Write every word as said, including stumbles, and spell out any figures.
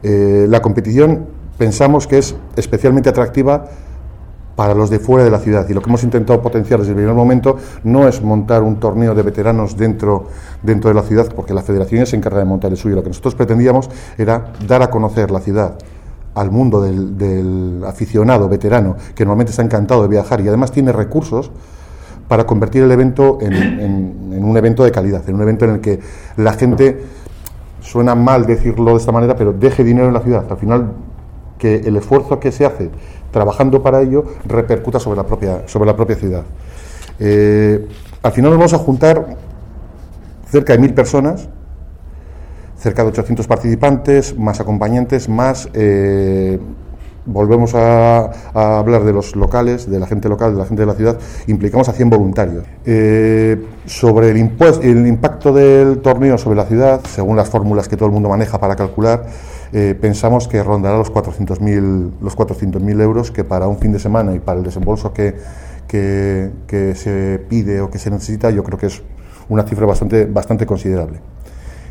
Eh, la competición pensamos que es especialmente atractiva para los de fuera de la ciudad, y lo que hemos intentado potenciar desde el primer momento no es montar un torneo de veteranos dentro, dentro de la ciudad, porque la federación se encarga de montar el suyo. Lo que nosotros pretendíamos era dar a conocer la ciudad al mundo del, del aficionado veterano, que normalmente está encantado de viajar y además tiene recursos para convertir el evento en, en, en un evento de calidad, en un evento en el que la gente, suena mal decirlo de esta manera, pero deje dinero en la ciudad. Al final, que el esfuerzo que se hace trabajando para ello repercuta sobre la propia, sobre la propia ciudad. Eh, al final nos vamos a juntar cerca de mil personas, cerca de ochocientos participantes, más acompañantes, más eh, volvemos a, a hablar de los locales, de la gente local, de la gente de la ciudad, implicamos a cien voluntarios. Eh, sobre el, impuesto, el impacto del torneo sobre la ciudad, según las fórmulas que todo el mundo maneja para calcular, eh, pensamos que rondará los cuatrocientos mil euros, que para un fin de semana y para el desembolso que, que, que se pide o que se necesita, yo creo que es una cifra bastante, bastante considerable.